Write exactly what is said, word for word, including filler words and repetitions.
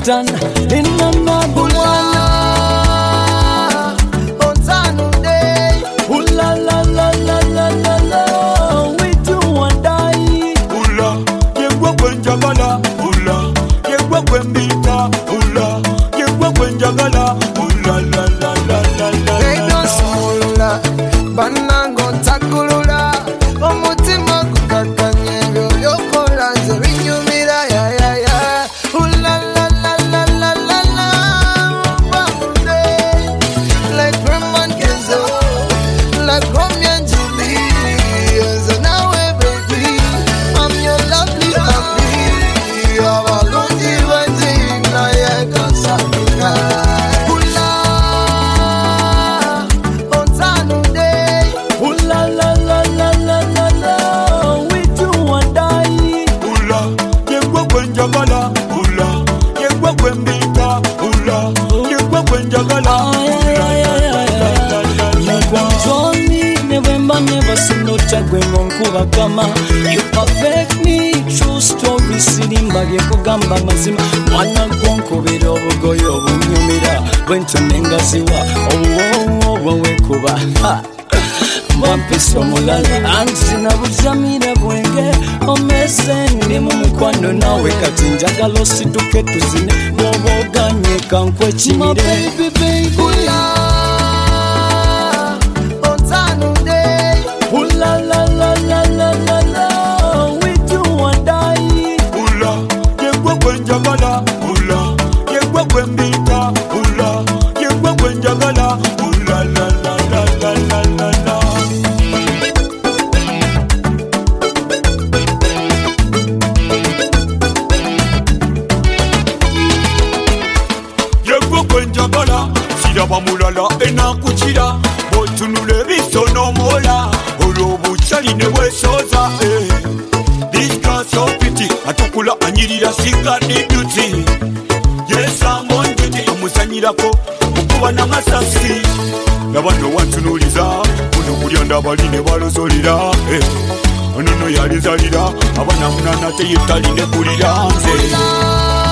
Satan in the number one. La la la la la la la, we do and die. Ula, yegwa kwenjagala. Ula, yegwa kwembita. Ula, yegwa kwenjagala. Ula la la la la la. They don't smula, banango takulula. Omutima kukakanyego yokola zebinyumira ya ya ya. Ula la la la la la la, bamude like Roman Kenzo. Like Romeo and Juliet, so now baby, I'm your lovely happy. I'm a lonely one, now you can sabina. Ula, on Saturday. Ula la la la la la la, we do and die. Ula, yegwa kwenjagala. Ula, yegwa kwembita. Ula, yegwa kwenjagala. Never seen no chagwe ngonkuba kama. You perfect me, true story sirimba byekugamba mazima. Mwana gwonkubira obugoyo obunyumira bwentonenga ziwa obuwowo bwewekuba mwampisa omulala anzina buzamira bwenge omese ndi mu mukwano nawe kati njagala osituke tuzine bwoba oganye kankwekimire. Ula la la la la la la, we do and die. Ula, yegwa kwenjagala. Ula, yegwa kwembita. Ula, yegwa kwenjagala. Ula la la la la la la la. Yegwa kwenjagala. Siraba mulala enakuchira. Botunule bisono mola. Olobuchali ne wesoza eh. This girl so pretty. Atukula anyirira singa ni beauty. Yes I'm on duty. Amusanyirako okuba n'amasasi. Nabano wantunuliza. Kuno kulyanda bali ne balozolira eh. Ono no yalizalira. Abana munana teyetali ne kulira nze.